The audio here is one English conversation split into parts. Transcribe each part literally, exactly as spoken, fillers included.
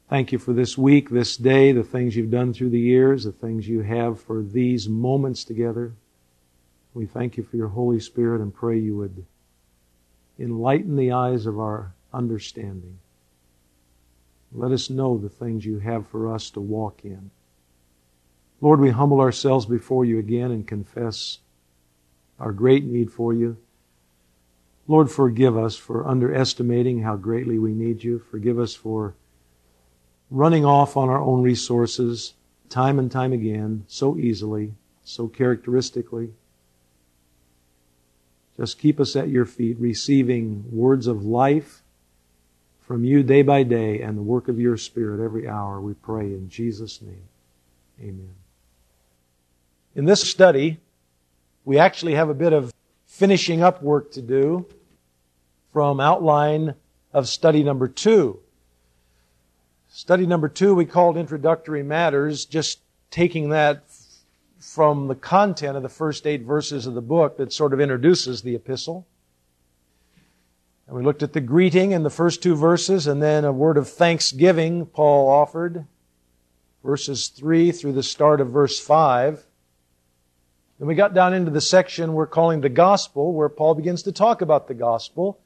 Thank you for this week, this day, the things you've done through the years, the things you have for these moments together. We thank you for your Holy Spirit and pray you would enlighten the eyes of our understanding. Let us know the things you have for us to walk in. Lord, we humble ourselves before you again and confess our great need for you. Lord, forgive us for underestimating how greatly we need you. Forgive us for running off on our own resources time and time again, so easily, so characteristically. Just keep us at your feet, receiving words of life from you day by day and the work of your Spirit every hour, we pray in Jesus' name. Amen. In this study, we actually have a bit of finishing up work to do from outline of study number two. Study number two we called Introductory Matters, just taking that from the content of the first eight verses of the book that sort of introduces the epistle. And we looked at the greeting in the first two verses, and then a word of thanksgiving Paul offered, verses three through the start of verse five. Then we got down into the section we're calling the gospel, where Paul begins to talk about the gospel.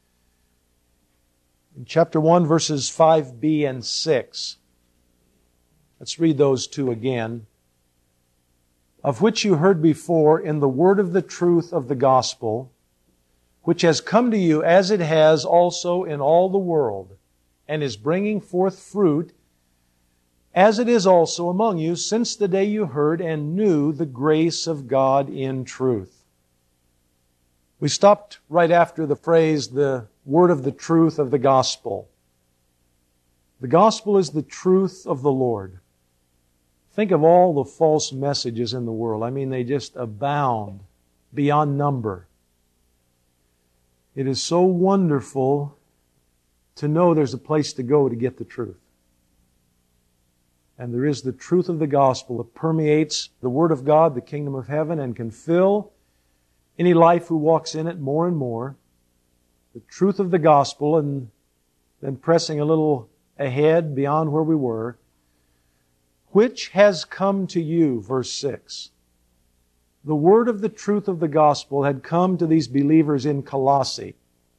In chapter one, verses five b and six. Let's read those two again. Of which you heard before in the word of the truth of the gospel, which has come to you as it has also in all the world, and is bringing forth fruit, as it is also among you, since the day you heard and knew the grace of God in truth. We stopped right after the phrase, the word of the truth of the gospel. The gospel is the truth of the Lord. Think of all the false messages in the world. I mean, they just abound beyond number. It is so wonderful to know there's a place to go to get the truth. And there is the truth of the gospel that permeates the Word of God, the kingdom of heaven, and can fill any life who walks in it more and more. The truth of the gospel, and then pressing a little ahead beyond where we were, which has come to you, verse six. The word of the truth of the gospel had come to these believers in Colossae.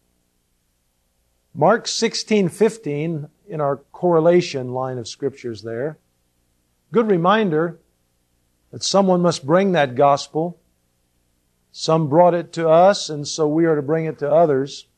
Mark sixteen fifteen, in our correlation line of scriptures there, good reminder that someone must bring that gospel. Some brought it to us, and so we are to bring it to others.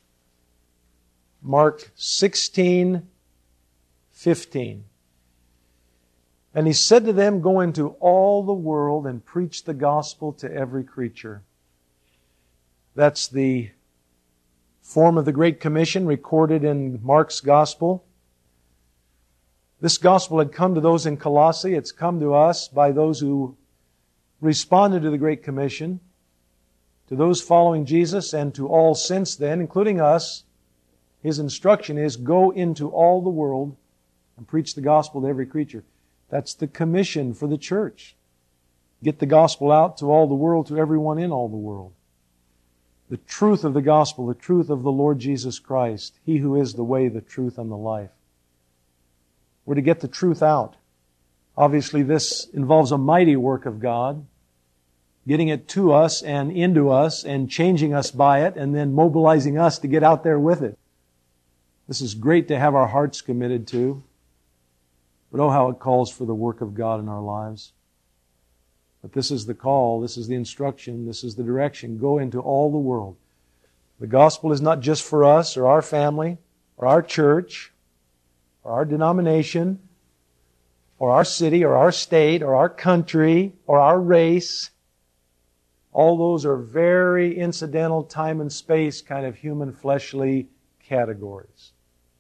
Mark sixteen fifteen. And he said to them, go into all the world and preach the gospel to every creature. That's the form of the Great Commission recorded in Mark's gospel. This gospel had come to those in Colossae. It's come to us by those who responded to the Great Commission, to those following Jesus, and to all since then, including us. His instruction is, go into all the world and preach the gospel to every creature. That's the commission for the church. Get the gospel out to all the world, to everyone in all the world. The truth of the gospel, the truth of the Lord Jesus Christ, He who is the way, the truth, and the life. We're to get the truth out. Obviously, this involves a mighty work of God, getting it to us and into us and changing us by it and then mobilizing us to get out there with it. This is great to have our hearts committed to. But oh, how it calls for the work of God in our lives. But this is the call, this is the instruction, this is the direction. Go into all the world. The gospel is not just for us or our family or our church or our denomination or our city or our state or our country or our race. All those are very incidental, time and space kind of human fleshly categories.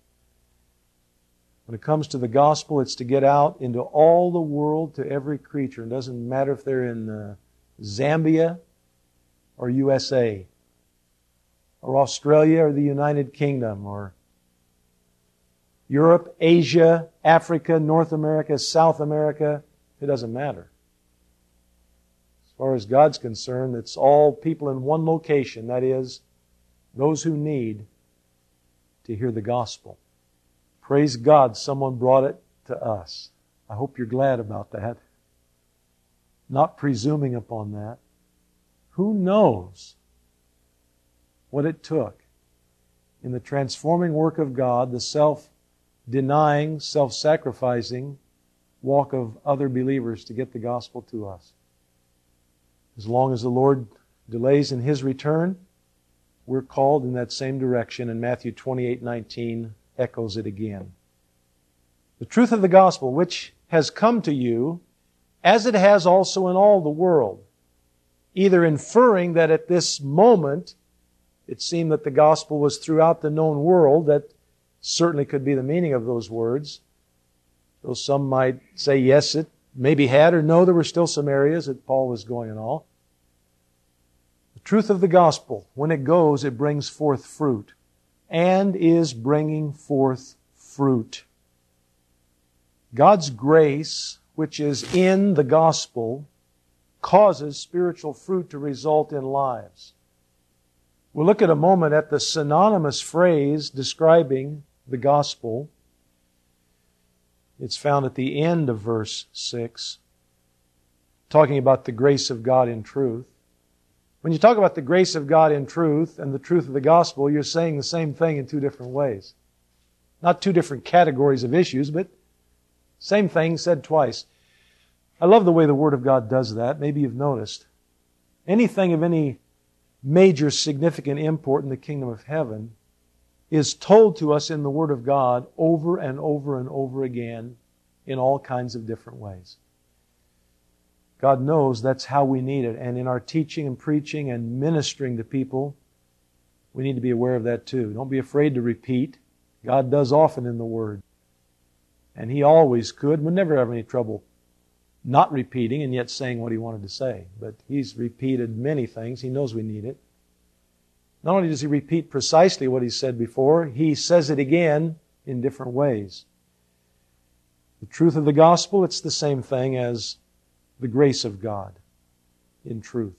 When it comes to the gospel, it's to get out into all the world, to every creature. It doesn't matter if they're in uh, Zambia or U S A or Australia or the United Kingdom or Europe, Asia, Africa, North America, South America. It doesn't matter. As far as God's concerned, it's all people in one location. That is, those who need to hear the gospel. Praise God, someone brought it to us. I hope you're glad about that. Not presuming upon that. Who knows what it took in the transforming work of God, the self-denying, self-sacrificing walk of other believers to get the gospel to us. As long as the Lord delays in His return, we're called in that same direction, and Matthew twenty-eight nineteen echoes it again. The truth of the gospel, which has come to you, as it has also in all the world, either inferring that at this moment it seemed that the gospel was throughout the known world. That certainly could be the meaning of those words. Though some might say, yes, it maybe had, or no, there were still some areas that Paul was going and all. The truth of the gospel, when it goes, it brings forth fruit, and is bringing forth fruit. God's grace, which is in the gospel, causes spiritual fruit to result in lives. We'll look at a moment at the synonymous phrase describing the gospel. It's found at the end of verse six, talking about the grace of God in truth. When you talk about the grace of God in truth and the truth of the gospel, you're saying the same thing in two different ways. Not two different categories of issues, but same thing said twice. I love the way the Word of God does that. Maybe you've noticed. Anything of any major significant import in the kingdom of heaven is told to us in the Word of God over and over and over again in all kinds of different ways. God knows that's how we need it. And in our teaching and preaching and ministering to people, we need to be aware of that too. Don't be afraid to repeat. God does often in the Word. And He always could. We'd never have any trouble not repeating and yet saying what He wanted to say. But He's repeated many things. He knows we need it. Not only does He repeat precisely what He said before, He says it again in different ways. The truth of the gospel, it's the same thing as the grace of God in truth.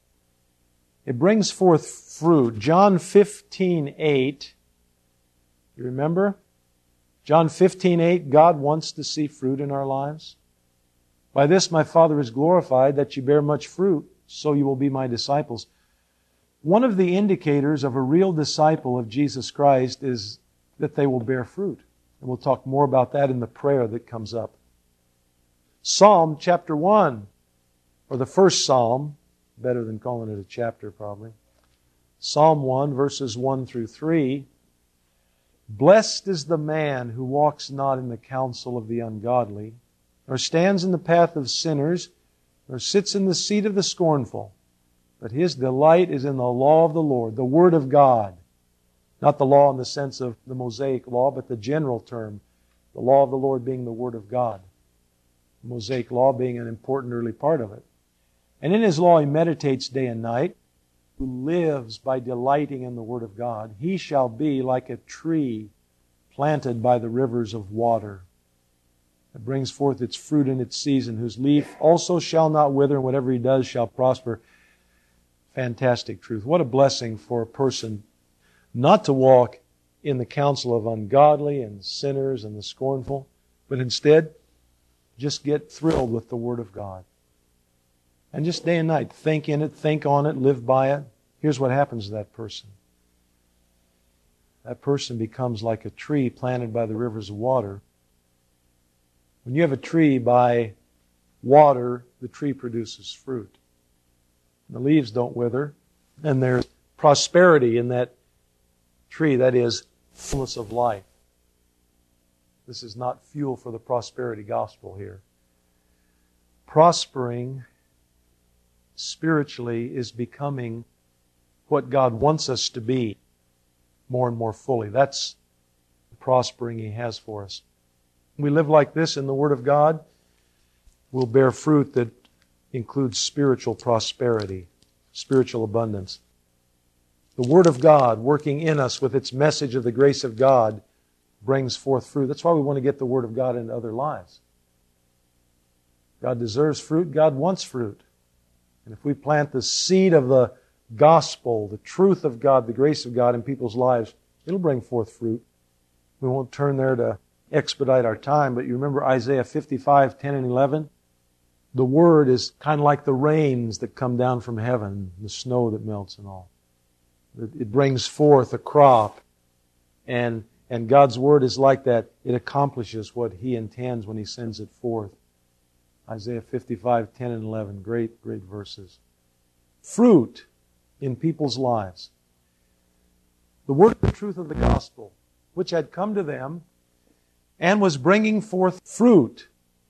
It brings forth fruit. John fifteen eight, you remember? John fifteen eight, God wants to see fruit in our lives. By this my Father is glorified, that you bear much fruit, so you will be my disciples. One of the indicators of a real disciple of Jesus Christ is that they will bear fruit. And we'll talk more about that in the prayer that comes up. Psalm chapter one, or the first Psalm, better than calling it a chapter probably. Psalm one, verses one through three. Blessed is the man who walks not in the counsel of the ungodly, nor stands in the path of sinners, nor sits in the seat of the scornful. But his delight is in the law of the Lord, the Word of God. Not the law in the sense of the Mosaic law, but the general term. The law of the Lord being the Word of God. The Mosaic law being an important early part of it. And in His law He meditates day and night. Who lives by delighting in the Word of God, he shall be like a tree planted by the rivers of water, that brings forth its fruit in its season, whose leaf also shall not wither, and whatever he does shall prosper. Fantastic truth. What a blessing for a person not to walk in the counsel of ungodly and sinners and the scornful, but instead just get thrilled with the Word of God. And just day and night, think in it, think on it, live by it. Here's what happens to that person. That person becomes like a tree planted by the rivers of water. When you have a tree by water, the tree produces fruit. The leaves don't wither, and there's prosperity in that tree, that is, fullness of life. This is not fuel for the prosperity gospel here. Prospering spiritually is becoming what God wants us to be more and more fully. That's the prospering He has for us. We live like this in the Word of God, we'll bear fruit that includes spiritual prosperity, spiritual abundance. The Word of God working in us with its message of the grace of God brings forth fruit. That's why we want to get the Word of God into other lives. God deserves fruit. God wants fruit. And if we plant the seed of the gospel, the truth of God, the grace of God in people's lives, it'll bring forth fruit. We won't turn there to expedite our time, but you remember Isaiah fifty-five, ten and eleven? The Word is kind of like the rains that come down from heaven, the snow that melts and all. It brings forth a crop, and and God's Word is like that. It accomplishes what He intends when He sends it forth. Isaiah fifty-five, ten and eleven. Great, great verses. Fruit in people's lives. The word of the truth of the gospel, which had come to them and was bringing forth fruit,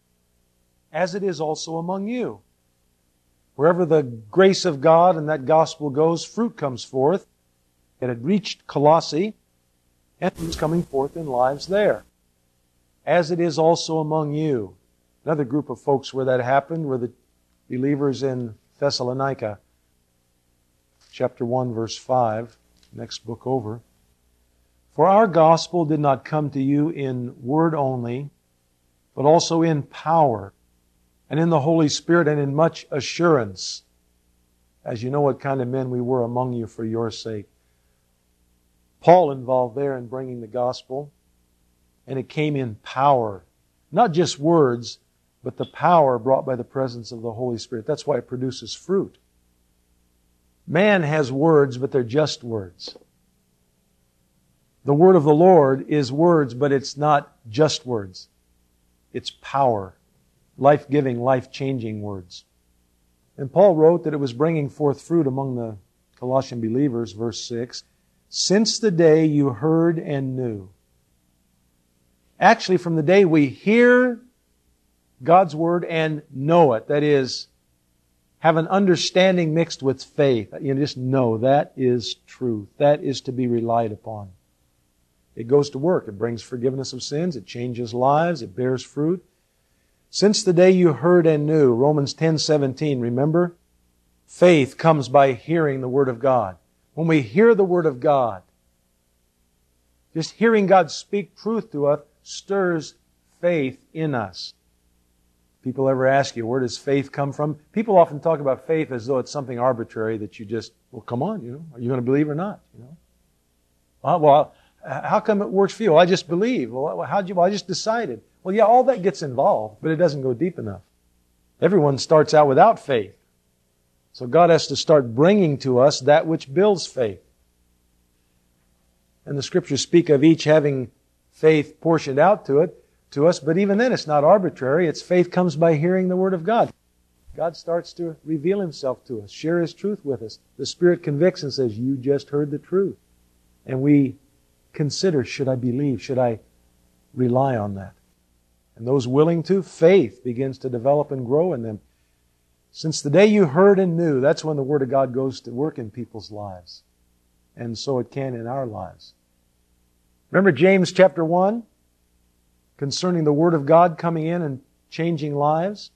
as it is also among you. Wherever the grace of God and that gospel goes, fruit comes forth. It had reached Colossae, and it was coming forth in lives there. As it is also among you. Another group of folks where that happened were the believers in Thessalonica. Chapter one, verse five, next book over. For our gospel did not come to you in word only, but also in power, and in the Holy Spirit, and in much assurance, as you know what kind of men we were among you for your sake. Paul involved there in bringing the gospel, and it came in power. Not just words, but the power brought by the presence of the Holy Spirit. That's why it produces fruit. Man has words, but they're just words. The word of the Lord is words, but it's not just words. It's power. Life-giving, life-changing words. And Paul wrote that it was bringing forth fruit among the Colossian believers, verse six, since the day you heard and knew. Actually, from the day we hear God's Word and know it, that is, have an understanding mixed with faith. You just know that is truth. That is to be relied upon. It goes to work. It brings forgiveness of sins. It changes lives. It bears fruit. Since the day you heard and knew, Romans ten seventeen, remember? Faith comes by hearing the Word of God. When we hear the Word of God, just hearing God speak truth to us stirs faith in us. People ever ask you, where does faith come from? People often talk about faith as though it's something arbitrary that you just, well, come on, you know, are you going to believe or not? You know, well, well how come it works for you? Well, I just believe. Well, how'd you? Well, I just decided. Well, yeah, all that gets involved, but it doesn't go deep enough. Everyone starts out without faith. So God has to start bringing to us that which builds faith. And the Scriptures speak of each having faith portioned out to it, to us, but even then it's not arbitrary. It's faith comes by hearing the Word of God. God starts to reveal Himself to us, share His truth with us. The Spirit convicts and says, you just heard the truth. And we consider, should I believe? Should I rely on that? And those willing to, faith begins to develop and grow in them. Since the day you heard and knew, that's when the Word of God goes to work in people's lives. And so it can in our lives. Remember James chapter one? Concerning the Word of God coming in and changing lives?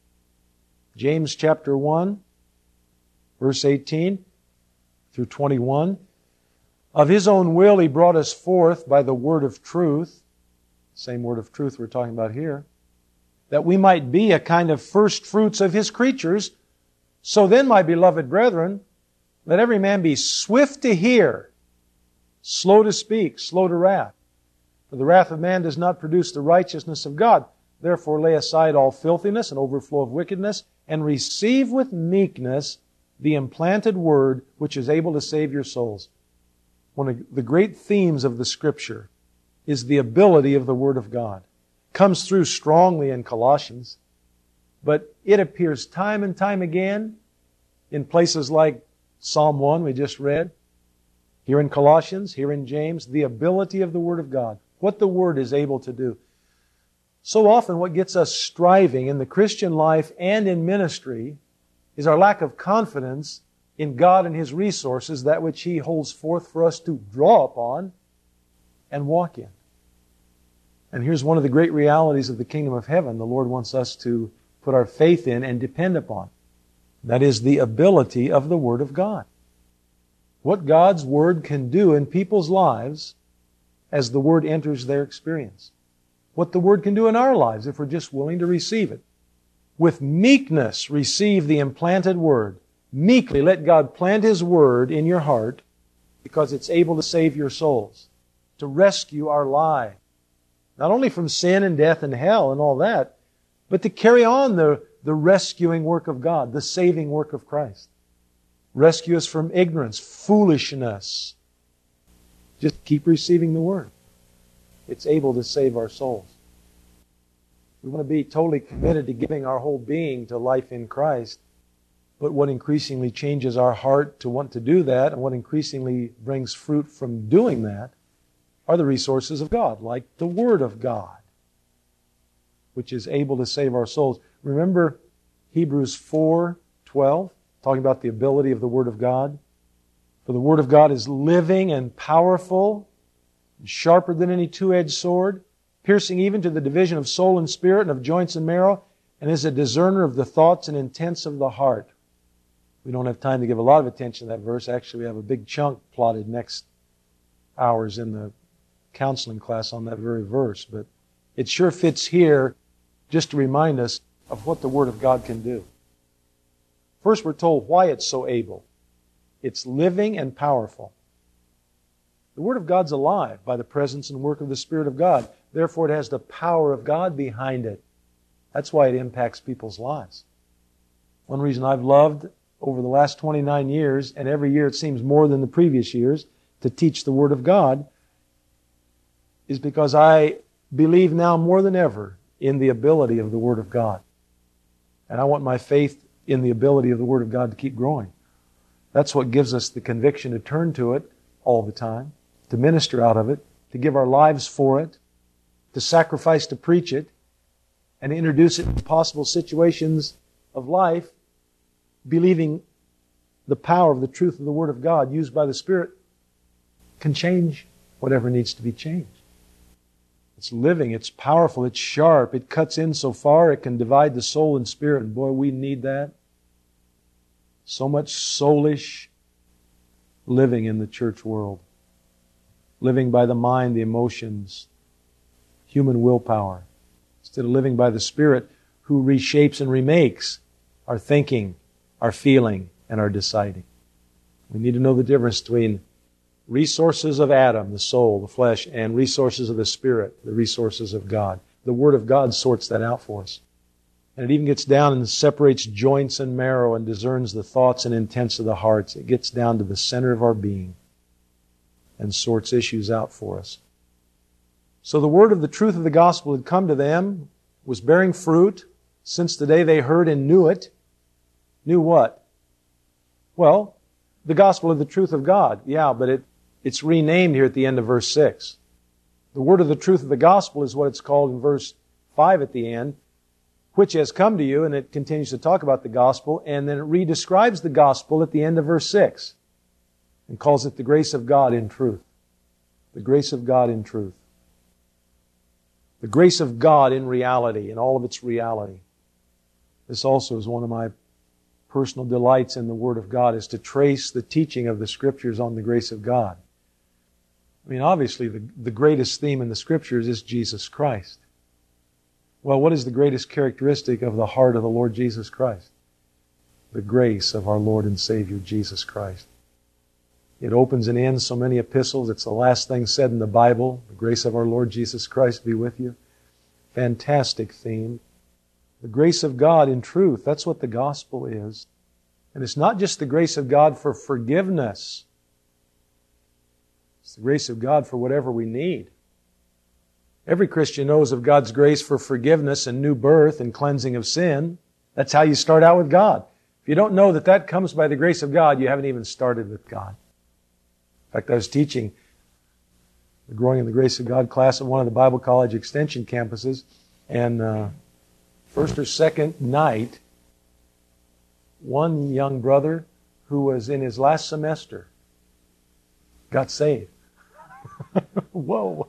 James chapter one, verse eighteen through twenty-one. Of His own will He brought us forth by the word of truth, same word of truth we're talking about here, that we might be a kind of first fruits of His creatures. So then, my beloved brethren, let every man be swift to hear, slow to speak, slow to wrath. For the wrath of man does not produce the righteousness of God. Therefore lay aside all filthiness and overflow of wickedness, and receive with meekness the implanted word which is able to save your souls. One of the great themes of the Scripture is the ability of the Word of God. It comes through strongly in Colossians, but it appears time and time again in places like Psalm one we just read, here in Colossians, here in James, the ability of the Word of God. What the Word is able to do. So often what gets us striving in the Christian life and in ministry is our lack of confidence in God and His resources, that which He holds forth for us to draw upon and walk in. And here's one of the great realities of the kingdom of heaven the Lord wants us to put our faith in and depend upon. That is the ability of the Word of God. What God's Word can do in people's lives as the Word enters their experience. What the Word can do in our lives if we're just willing to receive it. With meekness receive the implanted Word. Meekly let God plant His Word in your heart because it's able to save your souls, to rescue our lives. Not only from sin and death and hell and all that, but to carry on the, the rescuing work of God, the saving work of Christ. Rescue us from ignorance, foolishness. Just keep receiving the Word. It's able to save our souls. We want to be totally committed to giving our whole being to life in Christ. But what increasingly changes our heart to want to do that, and what increasingly brings fruit from doing that, are the resources of God, like the Word of God, which is able to save our souls. Remember Hebrews four twelve, talking about the ability of the Word of God? For the Word of God is living and powerful, and sharper than any two-edged sword, piercing even to the division of soul and spirit and of joints and marrow, and is a discerner of the thoughts and intents of the heart. We don't have time to give a lot of attention to that verse. Actually, we have a big chunk plotted next hours in the counseling class on that very verse. But it sure fits here just to remind us of what the Word of God can do. First, we're told why it's so able. It's living and powerful. The Word of God's alive by the presence and work of the Spirit of God. Therefore, it has the power of God behind it. That's why it impacts people's lives. One reason I've loved over the last twenty-nine years, and every year it seems more than the previous years, to teach the Word of God, is because I believe now more than ever in the ability of the Word of God. And I want my faith in the ability of the Word of God to keep growing. That's what gives us the conviction to turn to it all the time, to minister out of it, to give our lives for it, to sacrifice to preach it, and to introduce it in possible situations of life, believing the power of the truth of the Word of God used by the Spirit can change whatever needs to be changed. It's living, it's powerful, it's sharp, it cuts in so far it can divide the soul and spirit. And boy, we need that. So much soulish living in the church world. Living by the mind, the emotions, human willpower. Instead of living by the Spirit who reshapes and remakes our thinking, our feeling, and our deciding. We need to know the difference between resources of Adam, the soul, the flesh, and resources of the Spirit, the resources of God. The Word of God sorts that out for us. And it even gets down and separates joints and marrow and discerns the thoughts and intents of the hearts. It gets down to the center of our being and sorts issues out for us. So the word of the truth of the gospel had come to them, was bearing fruit since the day they heard and knew it. Knew what? Well, the gospel of the truth of God. Yeah, but it, it's renamed here at the end of verse six. The word of the truth of the gospel is what it's called in verse five at the end, which has come to you, and it continues to talk about the gospel, and then it redescribes the gospel at the end of verse six and calls it the grace of God in truth. The grace of God in truth. The grace of God in reality, in all of its reality. This also is one of my personal delights in the Word of God, is to trace the teaching of the Scriptures on the grace of God. I mean, obviously, the, the greatest theme in the Scriptures is Jesus Christ. Well, what is the greatest characteristic of the heart of the Lord Jesus Christ? The grace of our Lord and Savior, Jesus Christ. It opens and ends so many epistles. It's the last thing said in the Bible. The grace of our Lord Jesus Christ be with you. Fantastic theme. The grace of God in truth. That's what the gospel is. And it's not just the grace of God for forgiveness. It's the grace of God for whatever we need. Every Christian knows of God's grace for forgiveness and new birth and cleansing of sin. That's how you start out with God. If you don't know that that comes by the grace of God, you haven't even started with God. In fact, I was teaching the Growing in the Grace of God class at one of the Bible College Extension campuses, and uh, first or second night, one young brother who was in his last semester got saved. Whoa!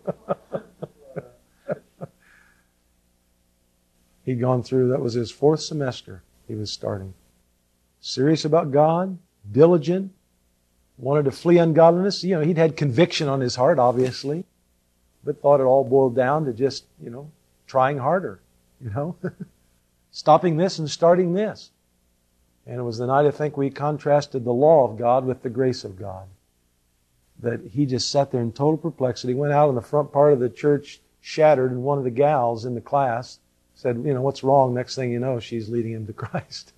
He'd gone through, that was his fourth semester he was starting. Serious about God, diligent, wanted to flee ungodliness. You know, he'd had conviction on his heart, obviously, but thought it all boiled down to just, you know, trying harder, you know, stopping this and starting this. And it was the night, I think, we contrasted the law of God with the grace of God. That he just sat there in total perplexity, went out in the front part of the church shattered, and one of the gals in the class said, you know, what's wrong? Next thing you know, she's leading him to Christ.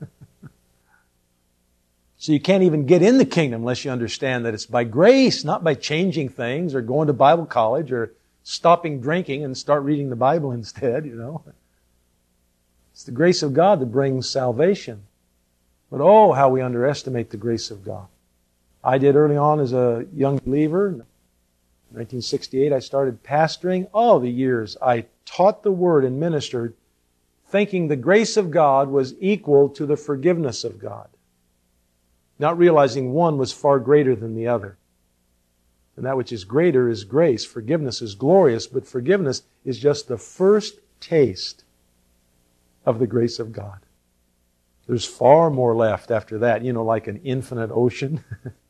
So you can't even get in the kingdom unless you understand that it's by grace, not by changing things or going to Bible college or stopping drinking and start reading the Bible instead, you know. It's the grace of God that brings salvation. But oh, how we underestimate the grace of God. I did early on as a young believer. In nineteen sixty-eight, I started pastoring. All the years I taught the Word and ministered, thinking the grace of God was equal to the forgiveness of God, not realizing one was far greater than the other. And that which is greater is grace. Forgiveness is glorious, but forgiveness is just the first taste of the grace of God. There's far more left after that, you know, like an infinite ocean.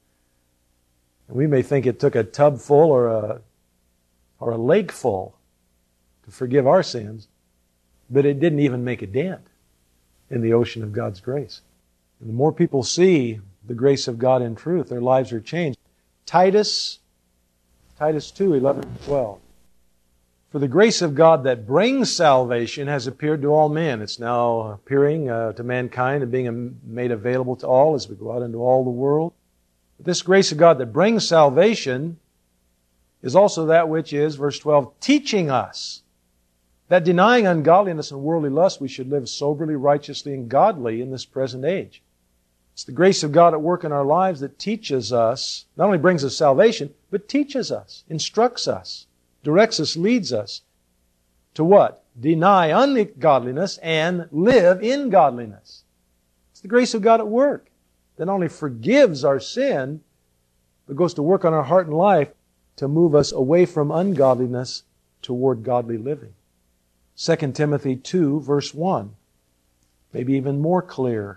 And we may think it took a tub full or a, or a lake full to forgive our sins, but it didn't even make a dent in the ocean of God's grace. And the more people see the grace of God in truth, their lives are changed. Titus, Titus two, eleven and twelve. For the grace of God that brings salvation has appeared to all men. It's now appearing uh, to mankind and being made available to all as we go out into all the world. But this grace of God that brings salvation is also that which is, verse twelve, teaching us that denying ungodliness and worldly lust, we should live soberly, righteously, and godly in this present age. It's the grace of God at work in our lives that teaches us, not only brings us salvation, but teaches us, instructs us, directs us, leads us to what? Deny ungodliness and live in godliness. It's the grace of God at work that not only forgives our sin, but goes to work on our heart and life to move us away from ungodliness toward godly living. Second Timothy two, verse one, maybe even more clear.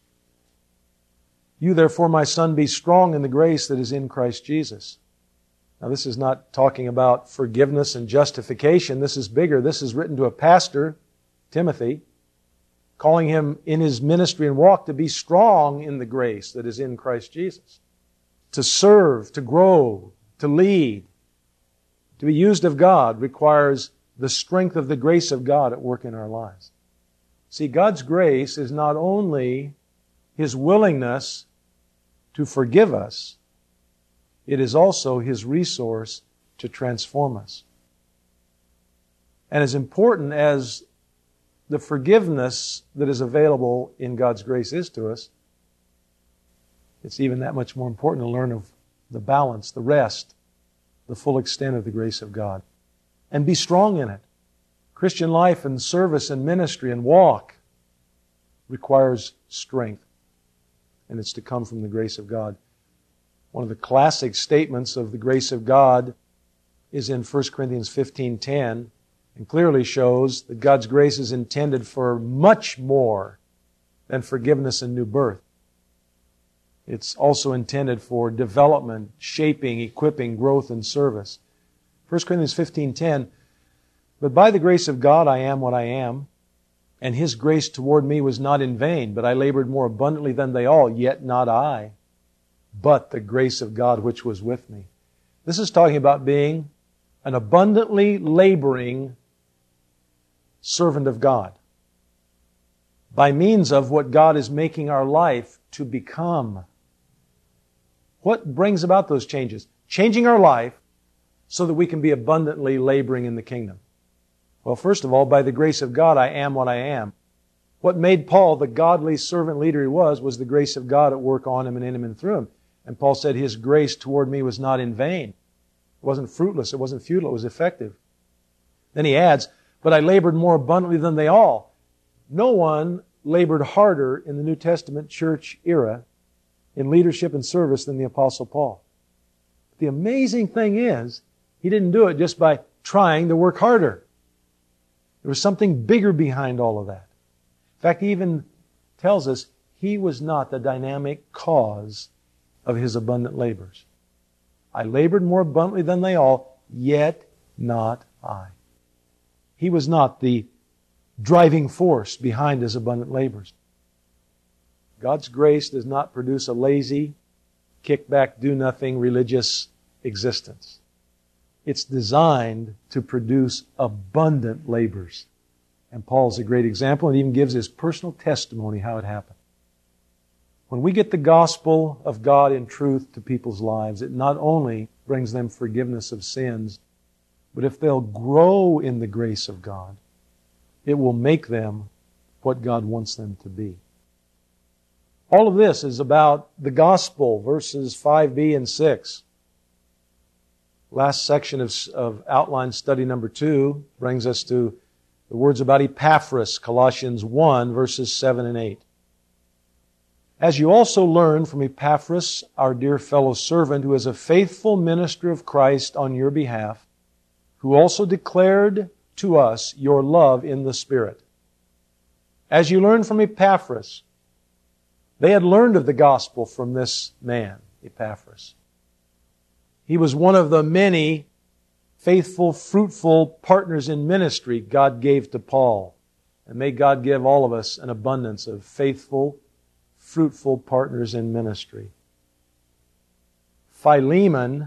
You therefore, my son, be strong in the grace that is in Christ Jesus. Now this is not talking about forgiveness and justification. This is bigger. This is written to a pastor, Timothy, calling him in his ministry and walk to be strong in the grace that is in Christ Jesus. To serve, to grow, to lead, to be used of God requires the strength of the grace of God at work in our lives. See, God's grace is not only His willingness to forgive us, it is also His resource to transform us. And as important as the forgiveness that is available in God's grace is to us, it's even that much more important to learn of the balance, the rest, the full extent of the grace of God. And be strong in it. Christian life and service and ministry and walk requires strength. And it's to come from the grace of God. One of the classic statements of the grace of God is in First Corinthians fifteen ten, and clearly shows that God's grace is intended for much more than forgiveness and new birth. It's also intended for development, shaping, equipping, growth, and service. First Corinthians fifteen ten, but by the grace of God I am what I am, and His grace toward me was not in vain, but I labored more abundantly than they all, yet not I, but the grace of God which was with me. This is talking about being an abundantly laboring servant of God by means of what God is making our life to become. What brings about those changes? Changing our life so that we can be abundantly laboring in the kingdom. Well, first of all, by the grace of God, I am what I am. What made Paul the godly servant leader he was, was the grace of God at work on him and in him and through him. And Paul said, His grace toward me was not in vain. It wasn't fruitless. It wasn't futile. It was effective. Then he adds, but I labored more abundantly than they all. No one labored harder in the New Testament church era in leadership and service than the Apostle Paul. The amazing thing is, he didn't do it just by trying to work harder. There was something bigger behind all of that. In fact, he even tells us he was not the dynamic cause of his abundant labors. I labored more abundantly than they all, yet not I. He was not the driving force behind his abundant labors. God's grace does not produce a lazy, kick-back, do-nothing religious existence. It's designed to produce abundant labors. And Paul's a great example, and even gives his personal testimony how it happened. When we get the gospel of God in truth to people's lives, it not only brings them forgiveness of sins, but if they'll grow in the grace of God, it will make them what God wants them to be. All of this is about the gospel, verses five b and six. Last section of, of outline study number two brings us to the words about Epaphras, Colossians one, verses seven and eight. As you also learned from Epaphras, our dear fellow servant, who is a faithful minister of Christ on your behalf, who also declared to us your love in the Spirit. As you learned from Epaphras, they had learned of the gospel from this man, Epaphras. He was one of the many faithful, fruitful partners in ministry God gave to Paul. And may God give all of us an abundance of faithful, fruitful partners in ministry. Philemon,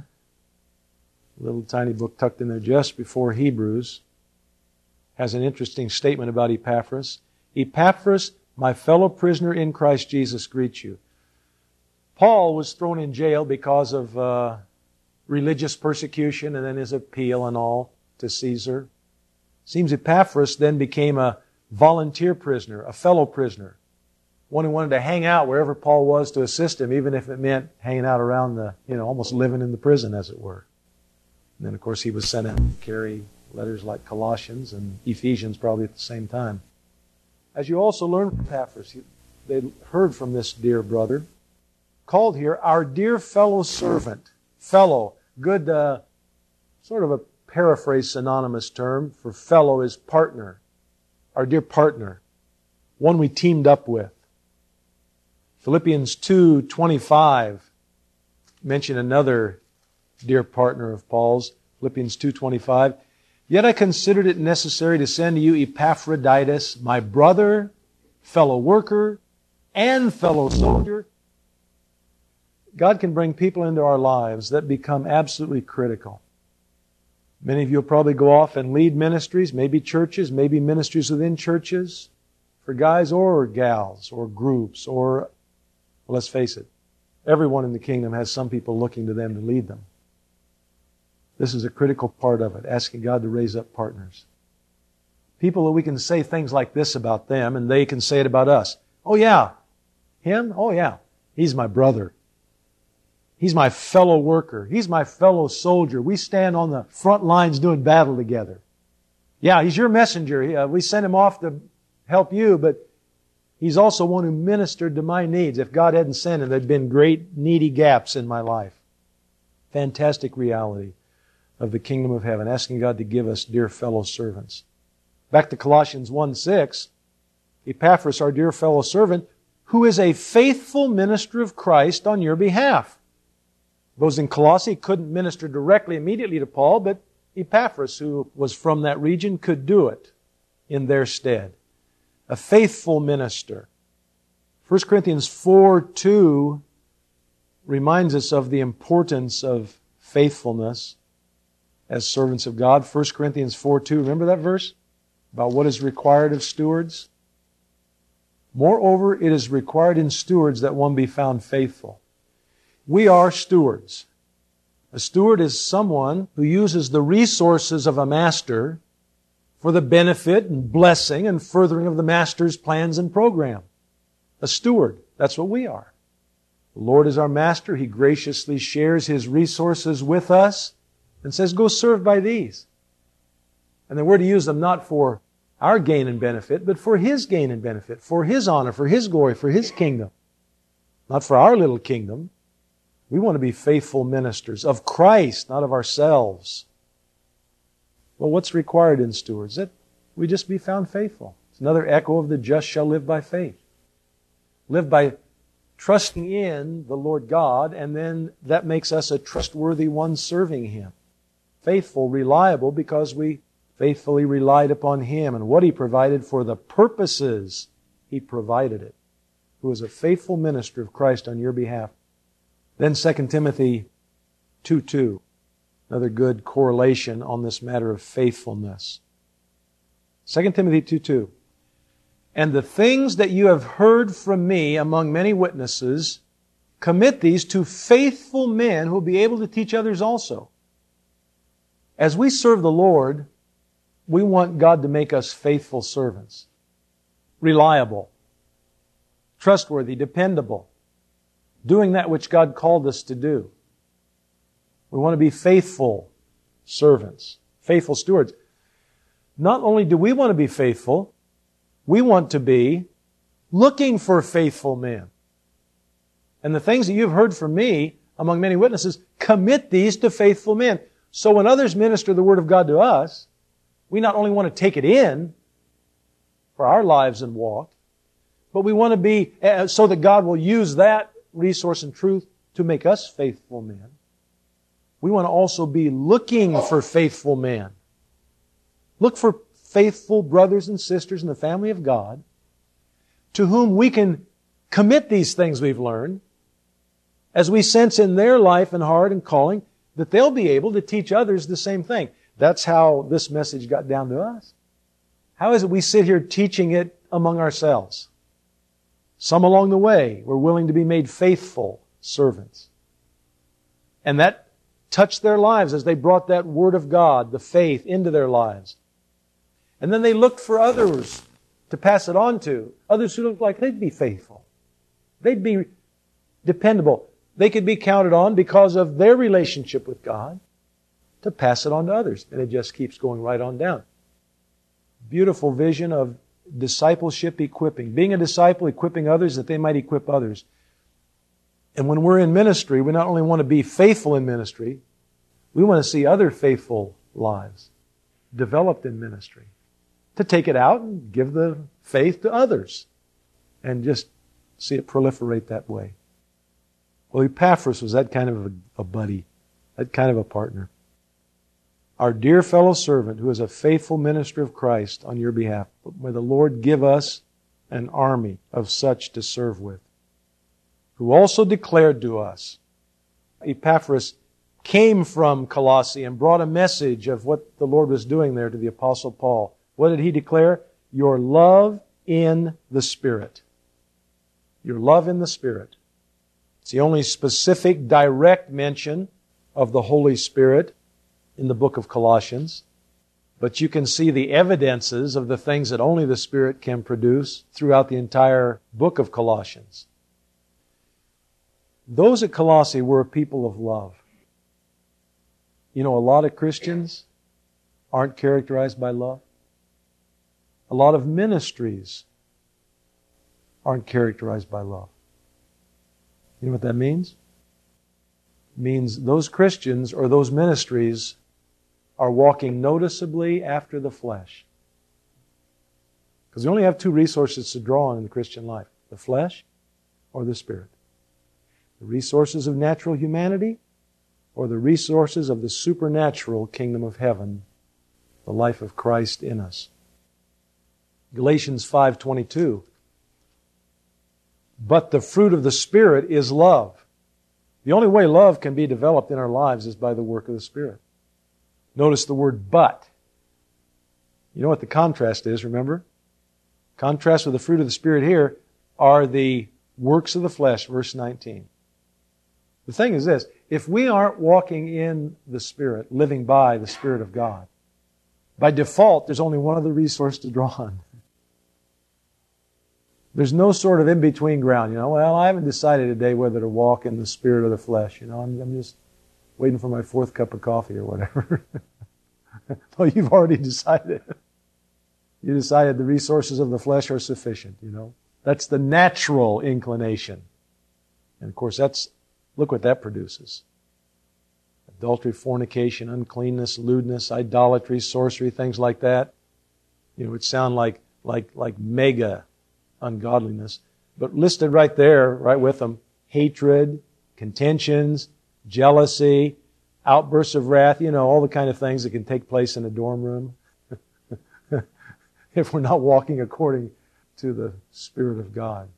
a little tiny book tucked in there just before Hebrews, has an interesting statement about Epaphras. Epaphras, my fellow prisoner in Christ Jesus, greets you. Paul was thrown in jail because of uh, religious persecution and then his appeal and all to Caesar. Seems Epaphras then became a volunteer prisoner, a fellow prisoner, one who wanted to hang out wherever Paul was to assist him, even if it meant hanging out around the, you know, almost living in the prison, as it were. And then, of course, he was sent out to carry letters like Colossians and Ephesians probably at the same time. As you also learned from Epaphras, they heard from this dear brother, called here our dear fellow servant. Fellow, good, uh, sort of a paraphrase synonymous term for fellow is partner. Our dear partner. One we teamed up with. Philippians two twenty-five mention another dear partner of Paul's. Philippians two twenty-five. Yet I considered it necessary to send to you Epaphroditus, my brother, fellow worker, and fellow soldier. God can bring people into our lives that become absolutely critical. Many of you will probably go off and lead ministries, maybe churches, maybe ministries within churches, for guys or gals, or groups, or, well, let's face it, everyone in the kingdom has some people looking to them to lead them. This is a critical part of it, asking God to raise up partners. People that we can say things like this about them, and they can say it about us. Oh yeah, him? Oh yeah, he's my brother. He's my fellow worker. He's my fellow soldier. We stand on the front lines doing battle together. Yeah, he's your messenger. Uh, we sent him off to help you, but he's also one who ministered to my needs. If God hadn't sent him, there'd been great needy gaps in my life. Fantastic reality of the kingdom of heaven, asking God to give us dear fellow servants. Back to Colossians one six, Epaphras, our dear fellow servant, who is a faithful minister of Christ on your behalf. Those in Colossae couldn't minister directly immediately to Paul, but Epaphras, who was from that region, could do it in their stead. A faithful minister. First Corinthians four two reminds us of the importance of faithfulness as servants of God. First Corinthians four two, remember that verse? About what is required of stewards? Moreover, it is required in stewards that one be found faithful. We are stewards. A steward is someone who uses the resources of a master for the benefit and blessing and furthering of the master's plans and program. A steward, that's what we are. The Lord is our master. He graciously shares His resources with us and says, go serve by these. And then we're to use them not for our gain and benefit, but for His gain and benefit, for His honor, for His glory, for His kingdom. Not for our little kingdom. We want to be faithful ministers of Christ, not of ourselves. Well, what's required in stewards? That we just be found faithful. It's another echo of the just shall live by faith. Live by trusting in the Lord God, and then that makes us a trustworthy one serving Him. Faithful, reliable, because we faithfully relied upon Him and what He provided for the purposes He provided it. Who is a faithful minister of Christ on your behalf. Then Second Timothy two two. Another good correlation on this matter of faithfulness. Second Timothy two two. And the things that you have heard from me among many witnesses, commit these to faithful men who will be able to teach others also. As we serve the Lord, we want God to make us faithful servants. Reliable, trustworthy, dependable, doing that which God called us to do. We want to be faithful servants, faithful stewards. Not only do we want to be faithful, we want to be looking for faithful men. And the things that you've heard from me among many witnesses, commit these to faithful men. So when others minister the Word of God to us, we not only want to take it in for our lives and walk, but we want to be, uh, so that God will use that resource and truth to make us faithful men. We want to also be looking for faithful men. Look for faithful brothers and sisters in the family of God to whom we can commit these things we've learned as we sense in their life and heart and calling that they'll be able to teach others the same thing. That's how this message got down to us. How is it we sit here teaching it among ourselves? Some along the way were willing to be made faithful servants. And that touched their lives as they brought that Word of God, the faith, into their lives. And then they looked for others to pass it on to. Others who looked like they'd be faithful. They'd be dependable. They could be counted on because of their relationship with God to pass it on to others. And it just keeps going right on down. Beautiful vision of discipleship equipping. Being a disciple, equipping others that they might equip others. And when we're in ministry, we not only want to be faithful in ministry, we want to see other faithful lives developed in ministry. To take it out and give the faith to others. And just see it proliferate that way. Well, Epaphras was that kind of a, a buddy, that kind of a partner. Our dear fellow servant who is a faithful minister of Christ on your behalf. May the Lord give us an army of such to serve with. Who also declared to us. Epaphras came from Colossae and brought a message of what the Lord was doing there to the Apostle Paul. What did he declare? Your love in the Spirit. Your love in the Spirit. It's the only specific, direct mention of the Holy Spirit in the book of Colossians. But you can see the evidences of the things that only the Spirit can produce throughout the entire book of Colossians. Those at Colossae were a people of love. You know, a lot of Christians aren't characterized by love. A lot of ministries aren't characterized by love. You know what that means? It means those Christians or those ministries are walking noticeably after the flesh. Because we only have two resources to draw on in the Christian life. The flesh or the Spirit. The resources of natural humanity or the resources of the supernatural kingdom of heaven, the life of Christ in us. Galatians five twenty-two. But the fruit of the Spirit is love. The only way love can be developed in our lives is by the work of the Spirit. Notice the word but. You know what the contrast is, remember? Contrast with the fruit of the Spirit here are the works of the flesh, verse nineteen. The thing is this, if we aren't walking in the Spirit, living by the Spirit of God, by default, there's only one other resource to draw on. There's no sort of in-between ground, you know. Well, I haven't decided today whether to walk in the Spirit or the flesh, you know. I'm, I'm just waiting for my fourth cup of coffee or whatever. Well, you've already decided. You decided the resources of the flesh are sufficient, you know. That's the natural inclination. And of course, that's, look what that produces. Adultery, fornication, uncleanness, lewdness, idolatry, sorcery, things like that. You know, it sound like, like, like mega ungodliness. But listed right there, right with them, hatred, contentions, jealousy, outbursts of wrath, you know, all the kind of things that can take place in a dorm room if we're not walking according to the Spirit of God.